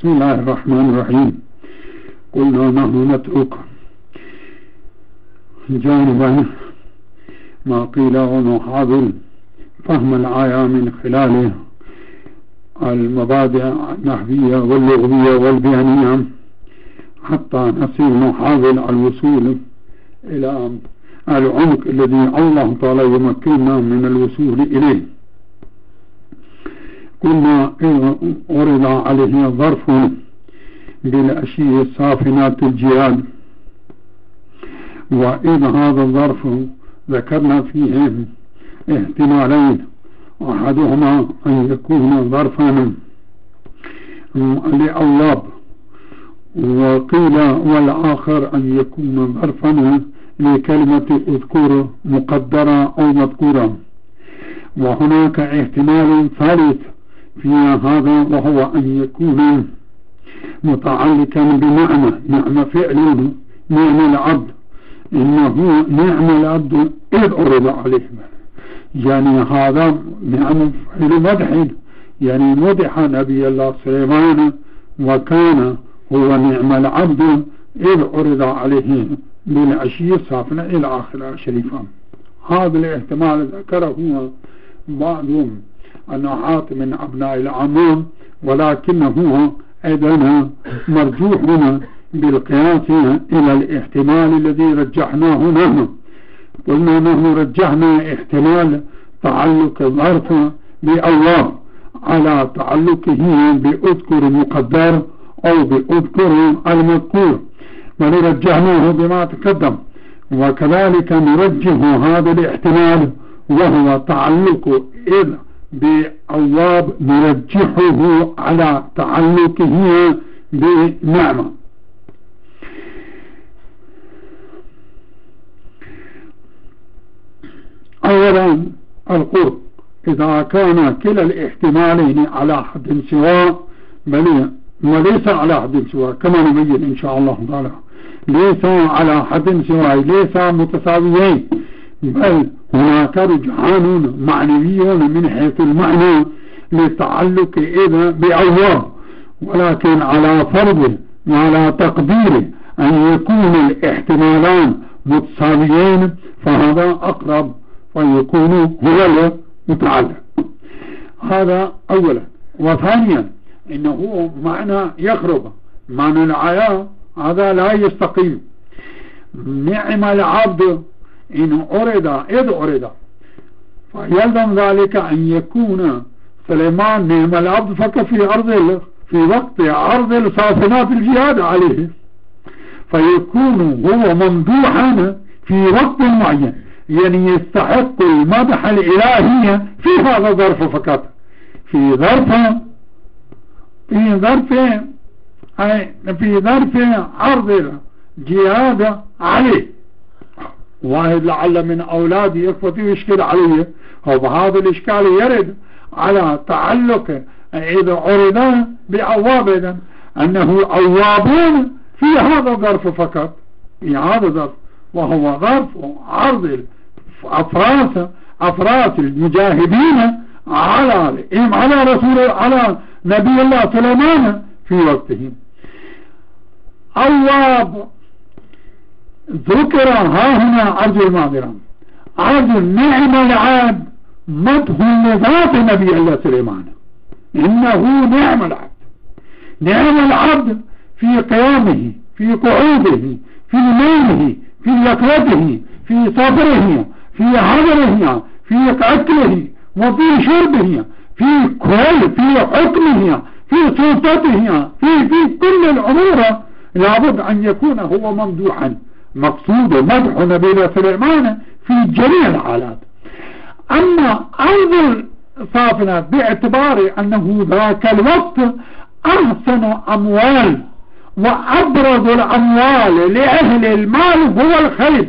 بسم الله الرحمن الرحيم. قلنا نحن نترك جانبا ما قيل ونحاول فهم الآية من خلال المبادئ النحوية واللغوية والبيانية حتى نحاول الوصول إلى العمق الذي الله تعالى يمكننا من الوصول إليه. قلنا أرد عليه ظرف بالأشياء الصافنات الجياد، وإذا هذا الظرف ذكرنا فيه احتمالين، أحدهما أن يكون ظرفا لأواب، وقيل والآخر أن يكون ظرفا لكلمة اذكر مقدرة أو مذكورة. وهناك احتمال ثالث في هذا، وهو أن يكون متعلقا بنعمة فعل نعم العبد، إنه نعم العبد إذ أرد عليه، يعني هذا نعم فعل مدح، يعني مدح نبي الله سليمان وكان هو نعم العبد إذ أرد عليه بالعشي الصافنة إلى آخر الشريفة. هذا الاحتمال ذكره بعض النحاة من أبناء العموم، ولكنه أيضا مرجوح بالقياس إلى الاحتمال الذي رجحناه نحن. قلنا نحن رجحنا احتمال تعلق الظرف بأواب على تعلقه بأذكر مقدر أو بأذكر المذكور، ونرجحناه بما تقدم. وكذلك نرجح هذا الاحتمال وهو تعلق إذ بأواب نرجحه على تعلقه بنعمة. أولا القرب، إذا كان كلا الاحتمالين على حد سواء، بل وليس على حد سواء كما نبين إن شاء الله تعالى، ليس على حد سواء، ليس متساويين، بل هناك رجحان معنويون من حيث المعنى للتعلق إذا بأواب، ولكن على فرض وعلى تقدير أن يكون الاحتمالان متساويين فهذا أقرب ويكون هو المتعلق. هذا أولا. وثانيا إنه معنى يخرب، معنى الآية هذا لا يستقيم. نعم العبد إن أرد إذ أرد، فيلزم ذلك أن يكون سليمان نعم العبد فقط في وقت عرض الصافنات الجهاد عليه، فيكون هو ممدوحا في وقت معين، يعني يستحق المدح الإلهي في هذا الظرف فقط، في ظرف عرض الجهاد عليه. واحد لعل من أولادي يكفت يشكل عليه، وهذا الإشكال يرد على تعلق إذا عرض بأواب، أنه أوابون في هذا الظرف فقط، في هذا الظرف، وهو ظرف عرض أفراس المجاهدين على نبي الله سليمان في وقته. أواب ذكر ها هنا عرض المعذرة، عرض نعم العبد مدح لذات نبي الله سليمان، إنه نعم العبد، نعم العبد في قيامه، في قعوده، في نومه، في يقظته، في صبره، في حضره، في أكله وفي شربه، في حكمه، في سلطته، في كل الأمور لابد أن يكون هو ممدوحا. مقصود مدح نبي سليمان في جميع الحالات. أما أرض الصافنة باعتبار أنه ذاك الوقت أحسن أموال وأبرز الأموال لأهل المال هو الخيل،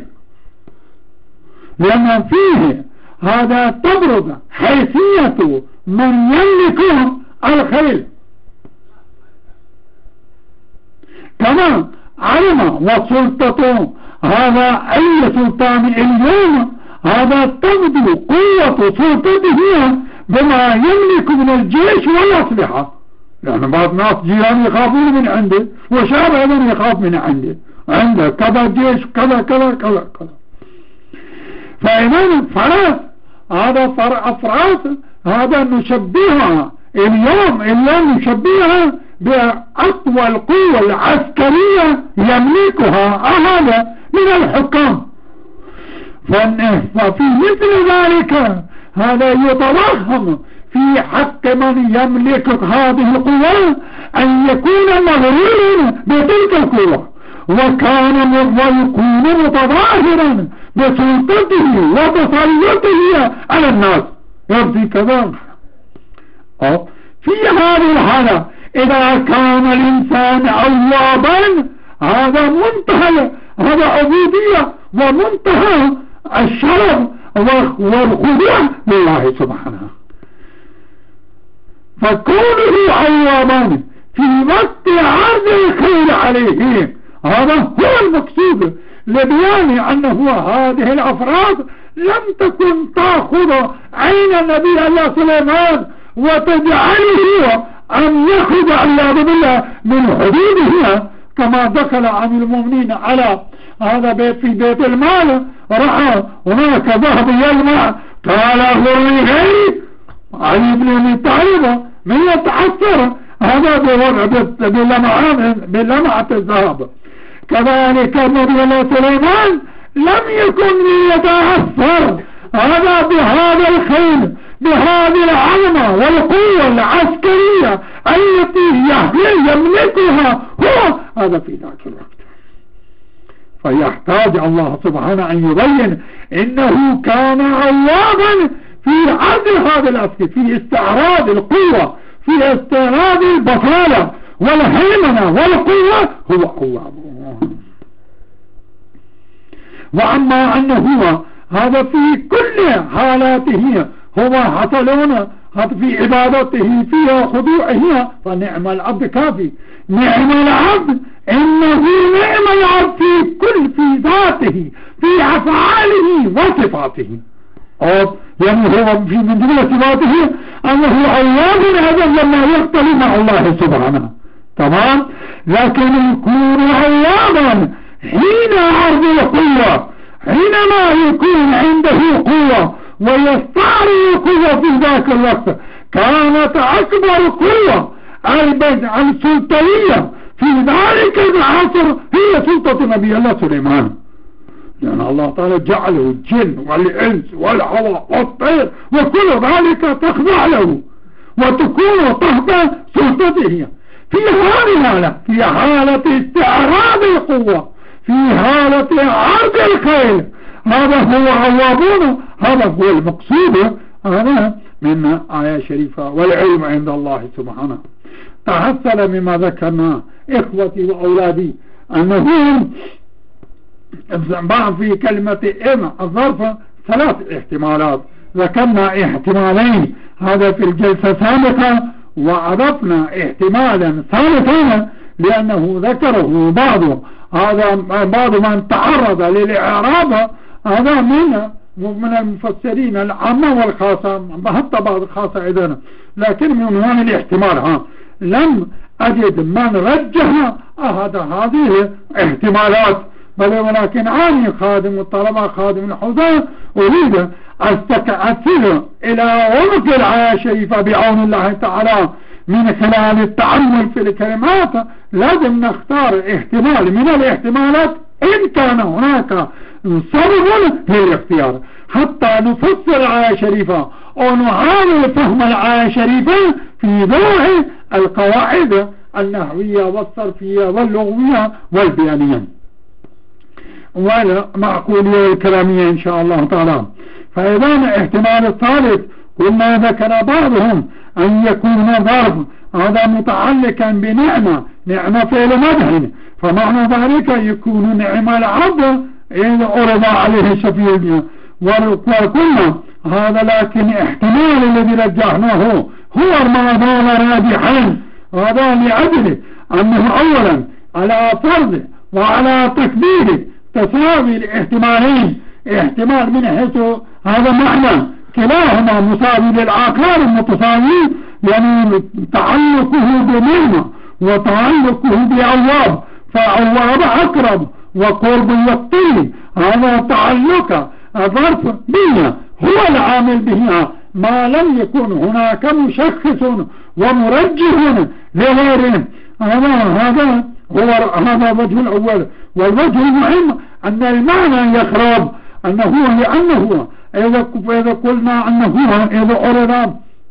لأن فيه هذا تبرز حيثية من يملك الخيل، كما علم وسلطته هذا أي سلطان اليوم هذا تبدو قوة سلطته بما يملك من الجيش والأسلحة، لأن بعض الناس جيران يخافون من عنده، وشاب أيضا يخاف من عنده كذا جيش كذا كذا كذا كذا. فإذا فرس هذا أفراس هذا نشبهها اليوم نشبهها بأقوى القوة العسكرية يملكها أحد من الحكام. ففي مثل ذلك هذا يتوهم في حق من يملك هذه القوة أن يكون مغرورا بتلك القوة، ويكون متظاهرا بسلطته وتسلطه على الناس. يرضي كذا في هذه الحالة إذا كان الإنسان عوابا هذا منتهى هذا عبودية ومنتهى الشرف والخضوع لله سبحانه. فكونه عوابا في وقت عرض الخير عليه هذا هو المقصود، لبيان أنه هذه الأفراد لم تكن تأخذ عين النبي الله سليمان وتجعله أن يخرج عياذ بالله من حدوده، كما دخل عن المؤمنين على هذا بيت في بيت المال رأى هناك ذهب يلمع قال أخبرني غيري علي بن أبي طالب من يتعثر هذا بلمعة الذهب. كذلك النبي الله سليمان لم يكن ليتأثر هذا بهذا الخير بهذه العظمة والقوة العسكرية التي يملكها هو هذا في ذاك الوقت. فيحتاج الله سبحانه أن يبين إنه كان عوابا في عرض هذا الأسر، في استعراض القوة، في استعراض البطالة والهيمنة والقوة هو عواب. وأما أنه هذا في كل حالاته هو حصلون في عبادته فيها خضوعه، فنعم العبد كافي. نعم العبد إنه نعم العبد في ذاته في أفعاله وصفاته. يعني هو في من جملة صفاته أنه عواب هذا لما يختلف مع الله سبحانه، تمام. لكن يكون عوابا حين عرض القوة، حينما يكون عنده قوة ويستعرض قوة في ذاك الوقت. كانت أكبر قوة السلطوية في ذلك العصر هي سلطة نبي الله سليمان، لأن الله تعالى جعله الجن والإنس والهواء والطير وكل ذلك تخضع له وتكون تحت سلطته. في هذه الحالة، في حالة استعراض القوة، في حالة عرض الخير، هذا هو عوابون. هذا هو المقصود هذا من آية شريفة. والعلم عند الله سبحانه. تحصل مما ذكرنا إخوتي وأولادي أنه بعض في كلمة الظرف ثلاث احتمالات. ذكرنا احتمالين هذا في الجلسة السابقة، وأضفنا احتمالا ثالثا لأنه ذكره بعض من تعرض للإعراب هذا من المفسرين العامة والخاصة، حتى بعض الخاصة أيضا. لكن من هذه الاحتمال لم أجد من رجح أحد هذه الاحتمالات، بل ولكن عاني خادم الطلبة خادم الحوزة أريد أستكأثر إلى عمق الآية الشريفة بعون الله تعالى من خلال التأمل في الكلمات. لازم نختار احتمال من الاحتمالات إن كان هناك سبب للاختيار حتى نفسر الآية الشريفة ونحاول فهم الآية الشريفة في ضوء القواعد النحوية والصرفية واللغوية والبيانية والمعقولية الكلامية إن شاء الله تعالى. فإذا احتمال الثالث كما ذكر بعضهم أن يكون ظرف هذا متعلقا نعمة فعل مدح، فمعنى ذلك يكون نعم العبد إذا أرضى عليه الشفيع. وقلنا هذا لكن احتمال الذي رجحناه هو ما دام راجحا، هذا لأجل أنه أولا على فرض وعلى تقدير تساوي الاحتمالين، احتمال من حيث هذا معنى كلاهما مساوي للآخر المتساوي، يعني تعلقه بنعمة وتعلقه بعواب، فعواب أقرب وقرب يقتل، هذا تعلق ظرف بنا هو العامل بها، ما لم يكن هناك مشخص ومرجح لغيره. هذا الوجه الأول. والوجه المهم أن المعنى يخرب، لأنه إذا قلنا أنه إذا أرد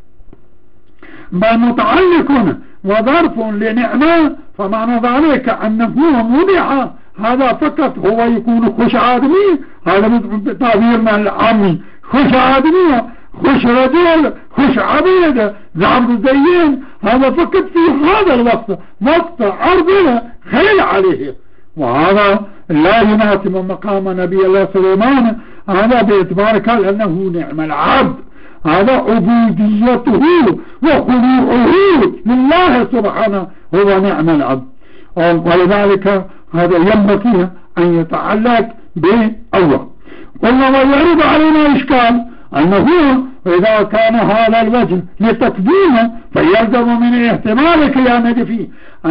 متعلق وظرف لنعمة، فمعنى ذلك أنه مبيع، هذا فقط هو يكون خش آدمي، هذا بتعبيرنا العامي، خش آدمي، خش رجل، خش عبيد، زعب الزين، هذا فقط في هذا الوقت، وقت عرض خيل عليه، وهذا لا يناسب مقام نبي الله سليمان، هذا باعتبار لأنه نعم العبد، هذا عبوديته وخضوعه لله سبحانه هو نعم العبد. ولذلك هذا ينبغي أن يتعلق بالله. قلنا ويعرض علينا إشكال أنه إذا كان هذا الوجه لتقديمه فيلزم من احتمال قيامه فيه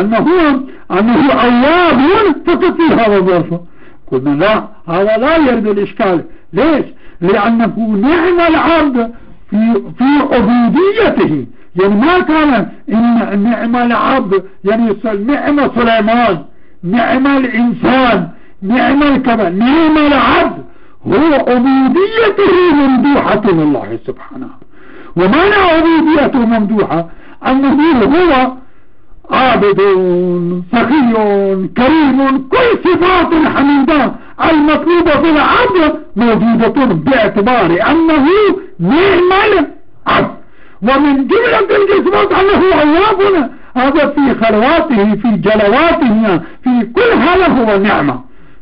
أنه أواب فقط في هذا الظرف. قلنا لا، هذا لا يرد الإشكال. ليش؟ لأنه نعم العبد في عبوديته، يعني ما كان إن نعم العبد يعني نعم سليمان، نعم الإنسان، نعم الكبر، نعم العبد هو عبوديته ممدوحة لله سبحانه. ومعنى عبوديته ممدوحة أنه هو عابد سخي كريم، كل صفات حميدة المطلوبة في العبد موجودة باعتبار أنه نعم العبد. ومن جملة الصفات أنه أواب، هذا في خلواته في جلواته في كل هذا هو نعمة.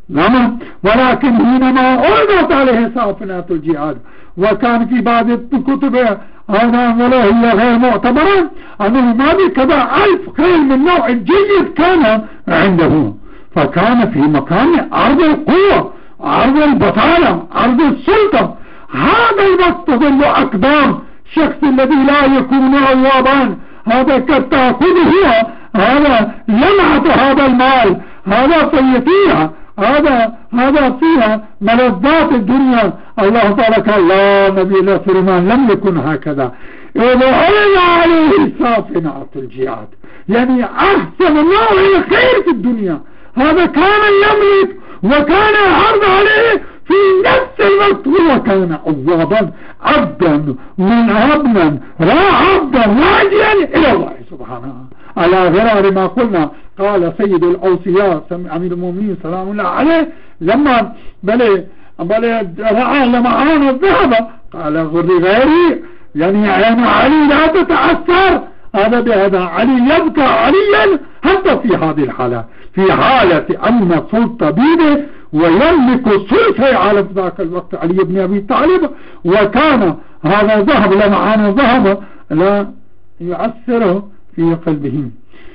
ولكن حينما أردت عليه صافنات الجهاد وكان في بعض الكتب هذا ولا هي غير معتبرة أنه ما بكذا 1000 خيل من نوع جيد كان عنده، فكان في مكان عرض القوة، عرض البطالة، عرض السلطة. هذا الوقت تظل أقدام شخص الذي لا يكون عوابا، هذا قد تأخذه هذا لمعة هذا المال، هذا سيتيها، هذا فيها ملذات الدنيا. الله تعالى قال لا، نبي الله سليمان لم يكن هكذا، إذا عرض عليه صافنات الجهاد، يعني أحسن نوع الخير في الدنيا، هذا كان يملك وكان عرض عليه في نفس الوقت، هو كان عوابا عبدا منهبنا لا عبدا راجيا إلى الله سبحانه، على غرار ما قلنا. قال سيد الأوصياء أمير المؤمنين سلام الله عليه لما بل رأى لمعان الذهب قال غري غيري، يعني عين علي لا تتأثر، هذا بهذا علي يبكى عليا حتى في هذه الحالة، في حالة أن سلطة بيده ويملك السلطة على ذاك الوقت علي بن أبي طالب، وكان هذا ذهب لمعان الذهب لا يؤثره في قلبه.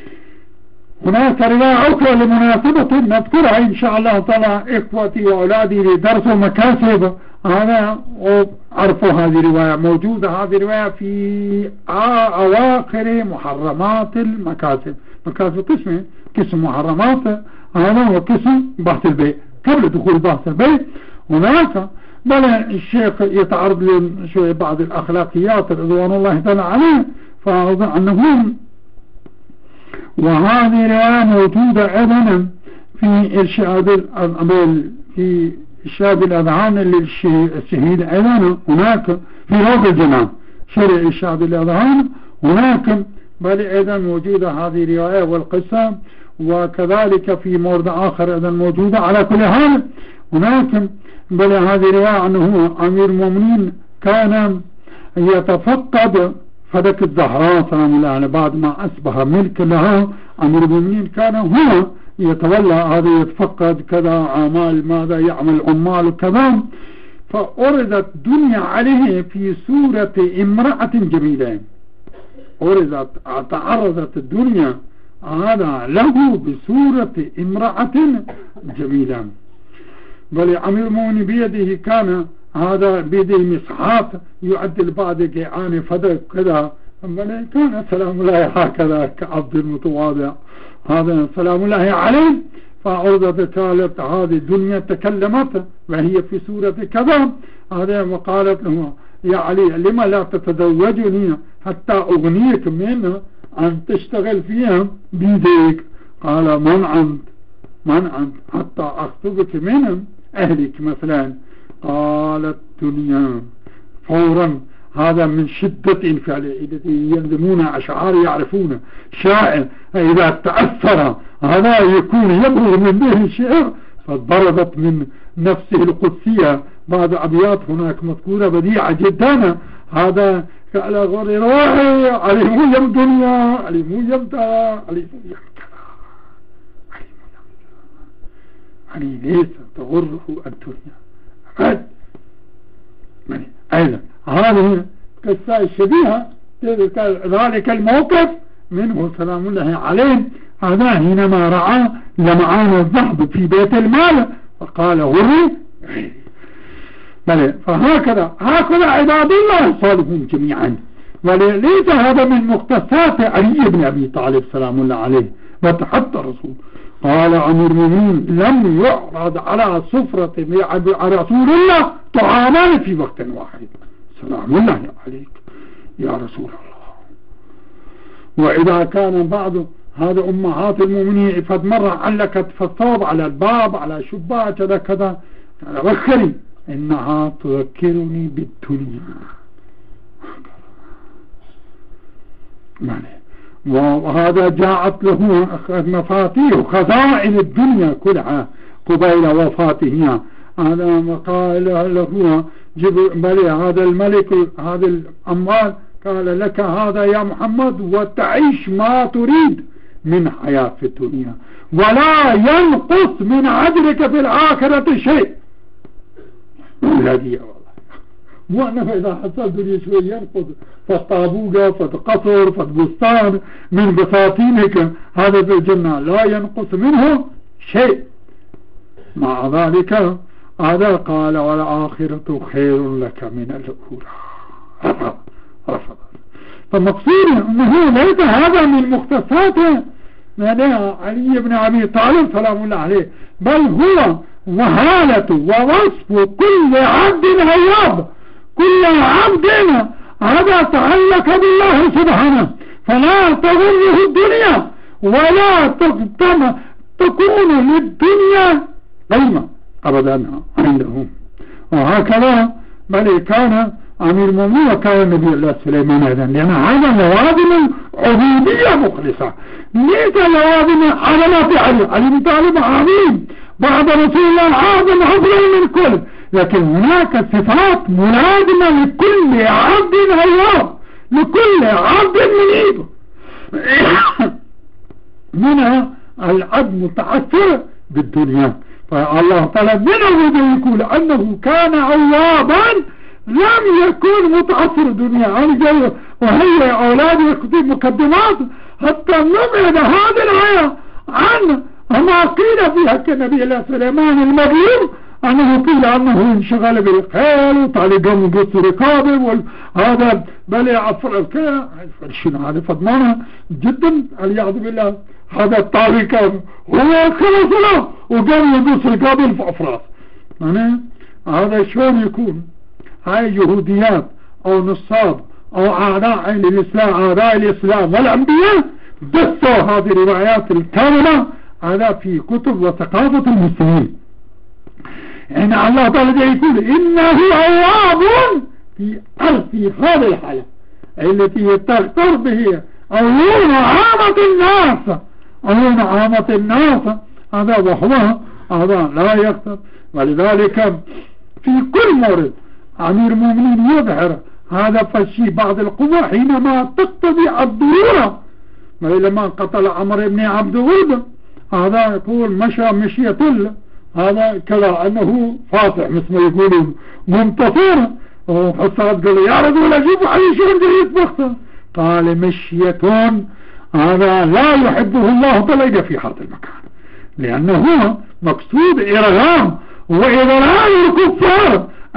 هناك رواية أخرى لمناسبة نذكرها إن شاء الله تعالى إخوتي وأولادي لدرس المكاسب، أنا أعرفوا هذه الرواية، موجودة هذه الرواية في أواخر محرمات المكاسب. مكاسب قسم محرمات، هذا هو قسم بحث البيع، قبل دخول بحث البيع هناك بل الشيخ يتعرض لشوية بعض الأخلاقيات رضوان الله تعالى عليه، فأظن أنهم وهذه رواية موجودة أيضا في إرشاد الأذهان للشهيد أيضا هناك في روض الجنان، شرع إرشاد الأذهان هناك، بل أيضا موجودة هذه الرواية والقصة، وكذلك في مورد آخر أيضا موجودة. على كل حال هناك بل هذه الرواية أنه أمير المؤمنين كان يتفقد فدك الزهراء سلام الله عليه بعد ما أصبح ملك لها. أمير المؤمنين كان هو يتولى هذا، يتفقد كذا أعمال ماذا يعمل عمال كذا، فأردت الدنيا عليه في صورة امرأة جميلة، تعرضت الدنيا هذا له بصورة امرأة جميلة. بل أمير المؤمنين بيده كان هذا بيده مسحات يعدل بعض جيعان فدك كذا أما كان سلام الله هكذا كعبد المتواضع، هذا سلام الله عليه. فعرضة ثالث هذه الدنيا تكلمت وهي في سورة كذا، هذا وقالت له يا علي لما لا تتزوجني حتى أغنيك من أن تشتغل فيها بيديك؟ قال من أنت حتى أخطبك من أهلك مثلا؟ قالت الدنيا فورا. هذا من شدة انفعاله، ينظمون أشعار يعرفون شاعر إذا تأثر هذا يكون يبرز من به الشعر، فضربت من نفسه القدسية بعض أبيات هناك مذكورة بديعة جدا. هذا قال غير روحي علموا يم دنيا علموا يمتا علموا يمكلا علي ليس تغره الدنيا أبد. أيضا هذه قصة شبيهة ذلك الموقف منه سلام الله عليه. هذا حينما رأى لمعان الذهب في بيت المال فقال غري. فهكذا عباد الله الصالحون جميعا. وليس هذا من مختصات علي بن أبي طالب سلام الله عليه، وحتى الرسول قال أمير المؤمنين لم يعرض على سفرة رسول الله طعامان في وقت واحد سلام الله عليك يا رسول الله. وإذا كان بعض هذا أمهات المؤمنين فد مرة علقت فالثوب على الباب على شباك كذا كذا، وخري إنها تذكرني بالدنيا. وهذا جاءت له مفاتيح خزائن الدنيا كلها قبيل وفاته. هذا وقال له بل هذا الملك هذا الأموال قال لك هذا يا محمد وتعيش ما تريد من حياة في الدنيا ولا ينقص من عجرك في الآخرة شيء. الهدية والله مو أنه إذا حصل دنيا شوي ينقص فطابوقة فقصر فبستان من بساتينك هذا في الجنة لا ينقص منه شيء. مع ذلك هذا قال والآخرة خير لك من الأولى. رفض. فمقصود أنه ليس هذا من مختصاته علي بن أبي طالب سلام الله عليه، بل هو وهالة ووصف كل عبد هياب. كل عبد هذا تعلق بالله سبحانه، فلا تغره الدنيا ولا تكون للدنيا قيمة أبدا عندهم. وهكذا بل كان أمير المؤمنين وكان النبي الله سليمان أيضا، لأن هذا لوازم عبودية مخلصة، ليس لوازم علامات علي بن طالب عظيم بعد رسول الله أعظم أفضل من كل، لكن هناك صفات ملازمة لكل عبد هياب، لكل عبد منيب. منها العبد متعثر بالدنيا، فالله تعالى منه يقول أنه كان عوابا لم يكن متعثر الدنيا. وهي أولاد يكتب مقدمات حتى نبعد هذه الآية عن ما قيل فيها كالنبي الله سليمان المظلوم أنه قيل أنه انشغل بالخيل وطالقا من قص ركابه وهذا بل يعفر الكيل شنو هذا فضمانة جدا العياذ بالله. هذا الطارق هو خلص له وقام يقص ركابه في أفراس. يعني هذا شلون يكون؟ هاي يهوديات أو نصاب أو أعداء للإسلام أعداء الإسلام والأنبياء دسوا هذه الروايات الكاملة هذا في كتب وثقافة المسلمين. يعني الله تعالى يقول إنه أواب في هذه الحالة التي تغتر به عيون عامة الناس، عيون عامة الناس هذا وهو هذا لا يغتر. ولذلك في كل مورد أمير المؤمنين يظهر هذا فالشيء بعض القوى حينما تقتضي الضرورة. لما قتل عمر بن عبد الغلب هذا يقول مشى مشية هذا كذا أنه فاتح مثل ما يقولون منتصر. وحصاد قال يا رجل أجيب علي شو جريت بخته، قال مشية هذا لا يحبه الله بلد في هذا المكان، لأنه مقصود إرغام وإضلال الكفار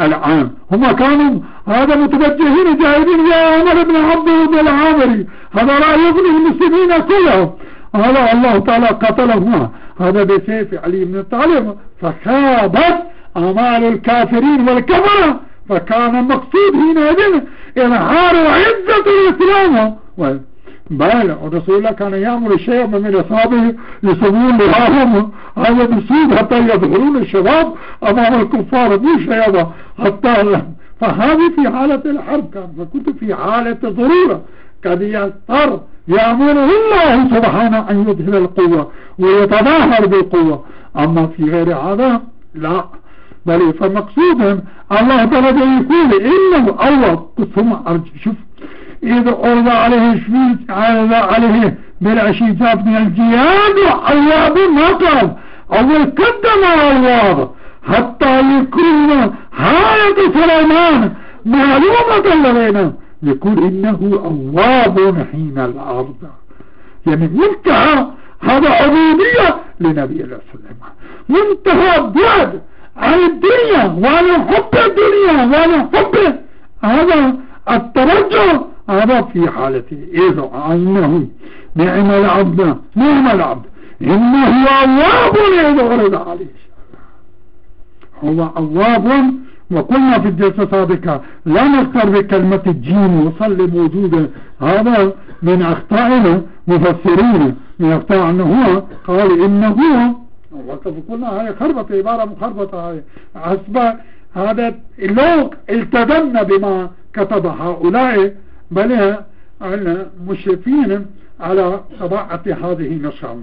العام. هم كانوا هذا متوجهين جاهدين يا عمر بن عبد العامري، هذا لا يغني المسلمين كلهم، هذا الله تعالى قتلهما هذا بسيف علي بن طالب، فخابت أمال الكافرين والكفرة. فكان المقصود هنا إظهار عزة الإسلام. بل رسول الله كان يأمر الشيء من أصحابه يسمون لهم هذا بسيط حتى يظهرون الشباب أمام الكفار مش هذا حتى. فهذه في حالة الحرب كان، فكنت في حالة ضرورة قد يضطر يأمره الله سبحانه أن يظهر القوة ويتظاهر بالقوة. أما في غير هذا لا. بل فمقصودا الله تعالى يقول إنه أول ثم أرجع. شوف إذا أرضى عليه بالعشي جاب من الجياد وعواب نقل أول قدم عواب حتى يكون حالة سليمان معلومة لدينا يقول إنه أواب حين الأرض. يعني منتهى هذا عبودية لنبي الله سليمان، منتهى بعد عن الدنيا وعن حب الدنيا وعن حب هذا الترجع. هذا في حالته إذا إنه نعم العبد إنه أواب إذا ورد عليه. هو أواب. وقلنا في الجلسة السابقة لا نختار بكلمة الجيم وصل موجودة، هذا من أخطائنا مفسرين، من أخطاء أنه هو قال إنه هو، وقد قلنا هاي خربطة عبارة مخربطة هاي حسب هذا لو التزمنا بما كتب هؤلاء بل المشرفين على طباعة هذه النشر.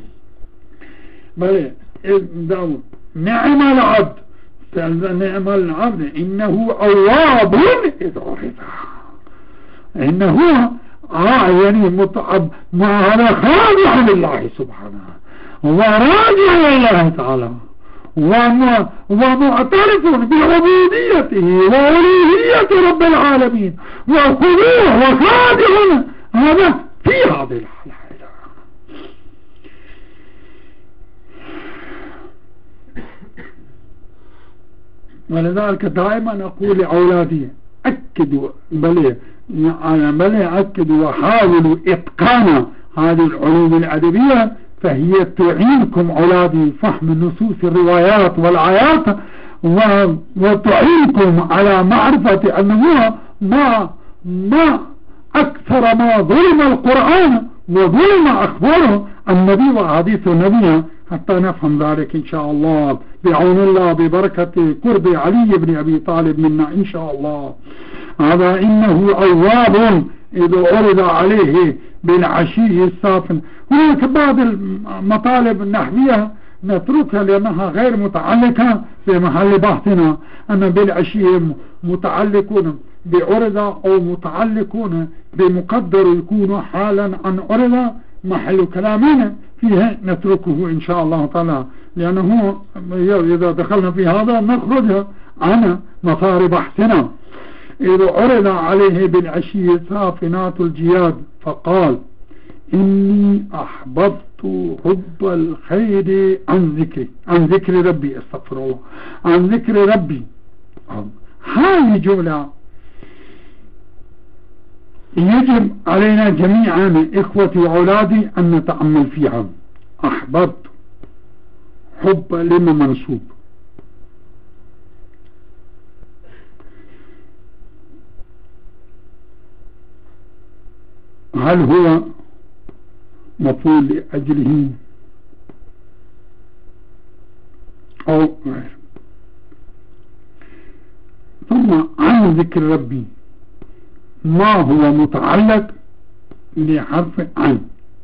بل نعم العبد إنه أواب إذا رضا، إنه يعني متعب مع هذا خاضع لله سبحانه وراجع لله تعالى ومعترف بعبوديته وألوهية رب العالمين وخضوع وخاضع. هذا في هذه الحالة. ولذلك دائما أقول لأولادي أكدوا بل أكدوا وحاولوا إتقان هذه العلوم الأدبية، فهي تعينكم أولادي فهم نصوص الروايات والآيات وتعينكم على معرفة أنه ما أكثر ما ظلم القرآن وظلم أخباره النبي وحديث النبي، حتى نفهم ذلك إن شاء الله بعون الله ببركة قرب علي بن أبي طالب منا إن شاء الله. هذا إنه أواب إذا أرد عليه بالعشي الصافن. هناك بعض المطالب النحوية نتركها لأنها غير متعلقة بمحل بحثنا، أن بالعشي متعلقون بعرض أو متعلقون بمقدر يكون حالا عن عرض محل كلامنا فيه نتركه إن شاء الله تعالى، لأنه إذا دخلنا في هذا نخرج عن مسار بحثنا. إذا عرض عليه بالعشي صافنات الجياد فقال إني أحببت حب الخير عن ذكر ربي، استغفر الله، عن ذكر ربي. هذه جملة يجب علينا جميعا إخوتي وأولادي أن نتأمل فيها. أحببت حب لما منصوب، هل هو مفعول لأجله أو غير؟ ثم عن ذكر ربي ما هو متعلق لحرف عن.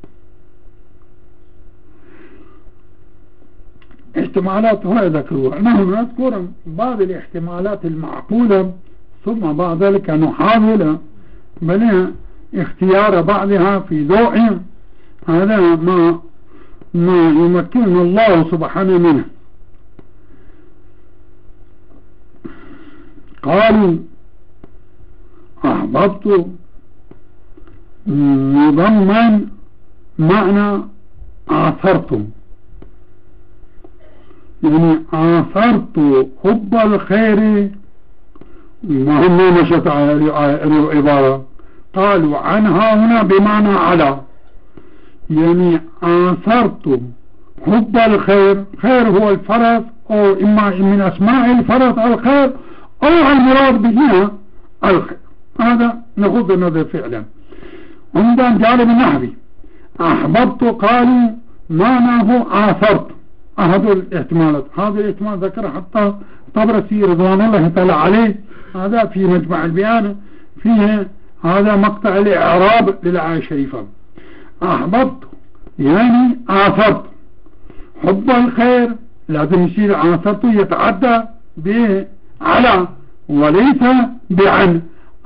احتمالات هو ذكروها، نحن نذكر بعض الاحتمالات المعقولة ثم بعد ذلك نحاول بل اختيار بعضها في ضوء هذا ما يمكننا الله سبحانه منه. قالوا أحببت مضمن معنى آثرتم، يعني آثرت حب الخير ما هم مشت عبارة قالوا عنها هنا بمعنى على، يعني آثرت حب الخير. خير هو الفرس، أو إما من أسماء الفرس الخير، أو المراد بها الخير. هذا نغض النظر فعلا. عندنا جانب النحوي أحببت قالوا معناه آثرت. أحد الاحتمالات، هذا الاحتمال ذكر حتى طبرسي رضوان الله تعالى عليه، هذا في مجمع البيان فيه هذا مقطع الإعراب للآية الشريفة. أحببت يعني آثرت حب الخير، لازم يصير آثرت يتعدى به على وليس بعن.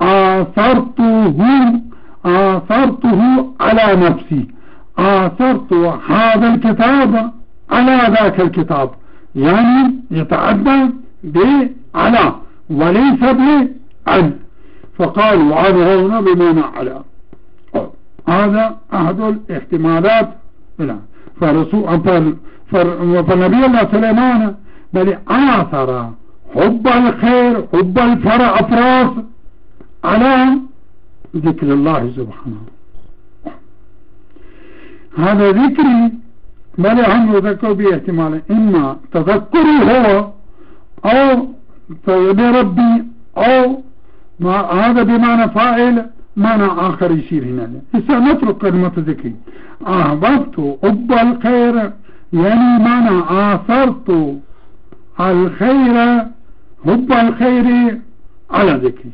آثرته على نفسي، آثرت هذا الكتاب على ذاك الكتاب، يعني يتعدى على وليس بعن. فقالوا هذا هنا بمعنى على. هذا أحد الاحتمالات. فالنبي الله سليمان بل آثر حب الخير حب الأفراس على ذكر الله سبحانه. هذا ذكري بل هم يذكر به احتمالا، إما تذكري هو أو بربي، أو هذا بمعنى فاعل معنى آخر يصير هنا. إذا نترك كلمة ذكري. أحببت حب الخير يعني معنى آثرت الخير حب الخير على ذكري.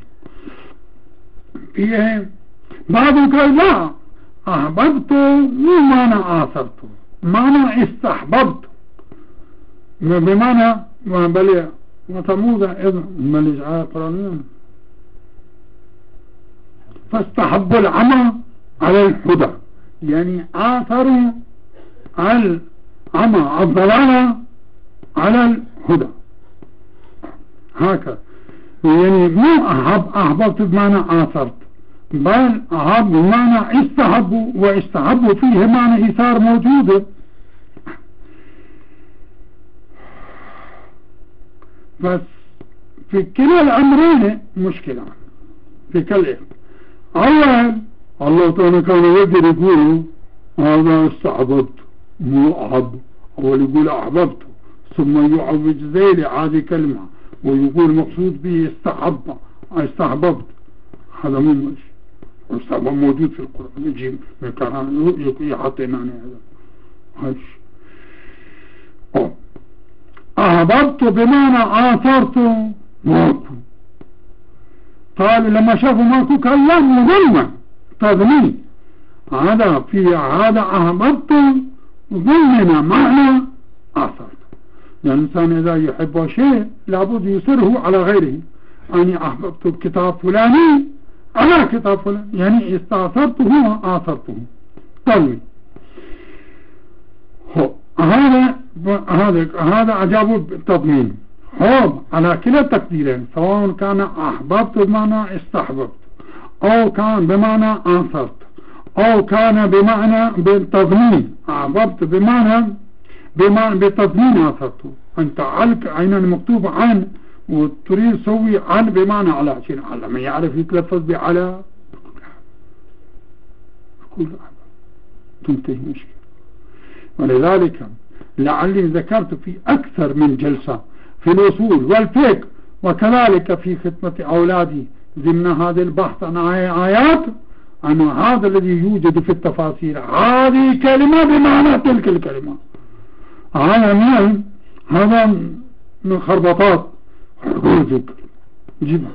فيه بعضهم قال لا، أحببت مو معنى آثرت، معنى استحببت، بمعنى بل وثمود إذ ملج آية قرآنية فاستحبوا العمى على الهدى، يعني آثروا العمى الضلالة على الهدى. هكذا يعني مو أحببت بمعنى آثرت، بل أحب بمعنى استحبوا، واستحبوا فيه معنى إيثار موجودة. بس في كلا الأمرين مشكلة. في كلا أول الله تعالى كان يقدر يقول هذا استحببت مو أحب، أول يقول أحببت ثم يعوج ذيل هذه كلمة ويقول مقصود به استحببت. هذا مو ماشي. واستحبب موجود في القرآن، يجي من كلام يحطينا هذا. أحببت بمعنى آثرت ماكو. قالوا لما شافوا ماكو كان لا ظلمة تظليم. هذا في هذا أحببت ظلمنا معنى آثرت. يعني الإنسان إذا يحب شيء لابد يسره على غيره. أني أحببت الكتاب فلاني على كتاب فلان، يعني استأثرته وآثرته طلبي. هذا أجابوا بالتضمين حب على كلا التقديرين، سواء كان أحببت بمعنى استحببت، أو كان بمعنى آثرت، أو كان بمعنى بالتضمين أحببت بمعنى بالتضمين آثرته. أنت علك عينا مكتوب عن وتريد تسوي عن بمعنى على، عشان على ما يعرف يتلفظ بعلى كل تنتهي مشكلة. ولذلك لعلي ذكرت في أكثر من جلسة في الوصول والفقه، وكذلك في خدمة أولادي ضمن هذا البحث عن آيات، أن هذا الذي يوجد في التفاسير هذه كلمة بمعنى تلك الكلمة. هذا من خربطات ذكر جيبها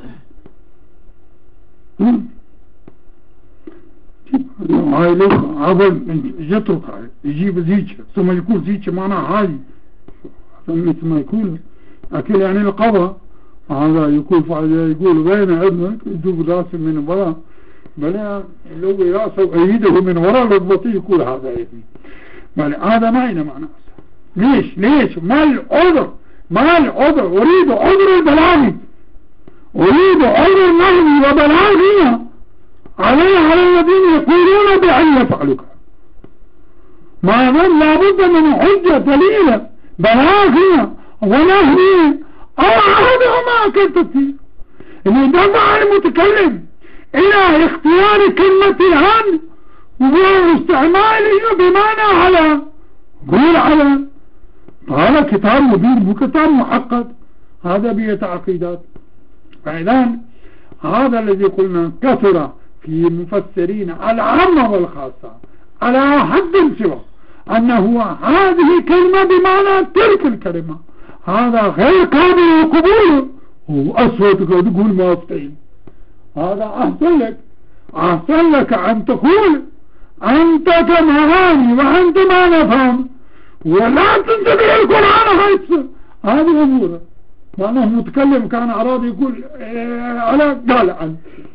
هاي ليش عبل يترك هاي يجيب زيتش ثم يقول زيتش معناها هاي مثل ما يقول أكل يعني القضاء. هذا يقول يقول بين ابنك يجيب راسه من وراء، بلا لو راسه وأيده من وراء لضبطي يقول هذا ابني. بل هذا ما هنا معناه. ليش ما العذر أريد عذر البلاغي، أريد عذر النهي وبلاغية على الذين يقولون بأن يفعلك. ما ظن لابد من حجة دليلة بلاغية ونهي أو هذا ما كنت فيه. اللي دفع المتكلم إلى اختيار كلمة عن واستعماله بمعنى على. قول على هذا كتاب مبين مو كتاب معقد، هذا بيه تعقيدات. فإذا هذا الذي قلنا كثر في مفسرين العامة والخاصة على حد سوى أنه هذه كلمة بمعنى تلك الكلمة، هذا غير قابل للقبول. وأسود تقول ما أفتين، هذا أحسن لك أن تقول أنت تمهاني وأنت ما نفهم ولا تنتبه القرآن. هذه أمورة معناه متكلم كان أراد يقول على قال عن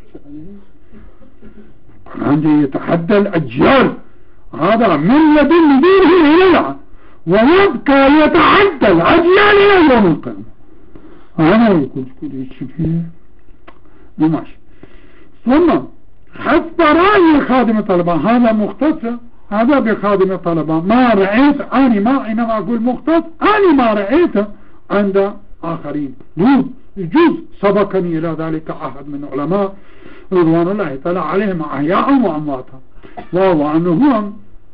عندي يتحدى الأجيال، هذا من لدن دينه إلى ويبقى يتحدى الأجيال إلى يوم القيامة. أنا يقول فيه ماشي. ثم حتى رأي خادم الطلبة هذا مختص، هذا بخادم الطلبة ما رأيت أنا ما حينما أقول مختص أنا ما رأيته عند آخرين. يجوز سبقني إلى ذلك أحد من علماء رضوان الله تعالى عليهم أحياء وأمواتا، وهو أنهم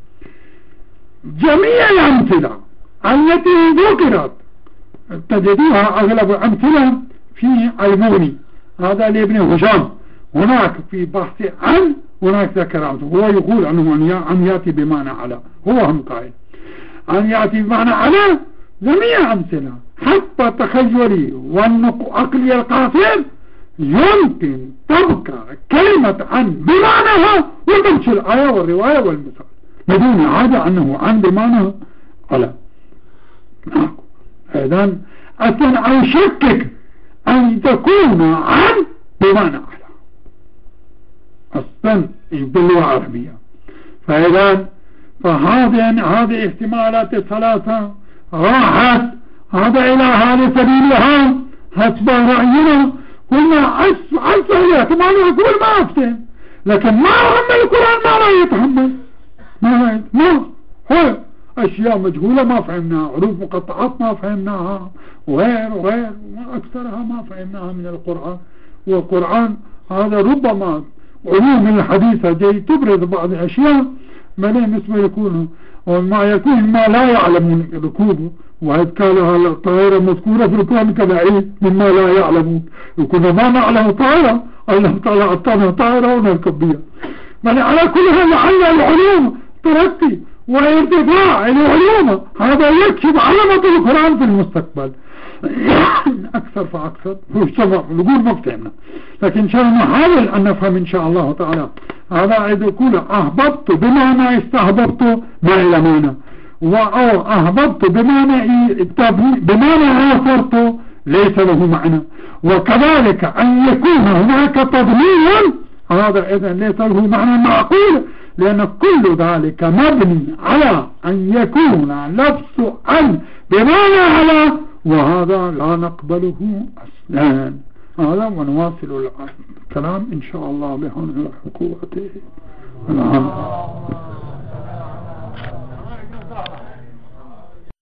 جميع الأمثلة التي ذكرت تجدوها أغلب الأمثلة في المغني هذا لابن هشام، هناك في بحث عن هناك ذكر هو يقول أنه أن يأتي بمعنى على، هو هم قائل أن يأتي بمعنى على جميع أمثلة حتى تخيلي والعقلي القاصر يمكن تبقى كلمة عن بمعناها وتمشي الآية والرواية والمثال بدون عادة أنه عن بمعنى على. إذن أصلا أشكك أن تكون عن بمعنى على أصلا باللغة العربية. فهذه احتمالات الثلاثة راحت هذا إلى هذا سبيلها حسب رأينا. قلنا عسى ما نقول ما أفتن، لكن ما هم القرآن ما لا يتحمل ما هو أشياء مجهولة ما فهمناها، حروف مقطعات ما فهمناها، وغير ما أكثرها ما فهمناها من القرآن. والقرآن هذا ربما علوم الحديثة جاي تبرز بعض الأشياء ما لا نسبة يكون وما يكون ما لا يعلمون ركوبه، وإذ كانها الطائرة مذكورة في القرآن كبعيد مما لا يعلمون، وكنا ما نعلم طائرة الله تعالى أعطانا طائرة ونركب بها. بل على كلها لعل العلوم ترقي وارتفاع العلوم هذا يكشف علامة القرآن في المستقبل أكثر فأكثر. هو السمع نقول ما فهمنا، لكن إن شاء الله نحاول أن نفهم إن شاء الله تعالى. هذا إذا يقول أهبطت بمعنى استهبطت ما إلى معنى، أو أهبطت بمعنى آثرت ليس له معنى. وكذلك أن يكون هناك تضمين هذا إذن ليس له معنى معقول، لأن كل ذلك مبني على أن يكون لفظ عن بمعنى على، وهذا لا نقبله أصلا. هذا ونواصل الكلام إن شاء الله بحول قوته.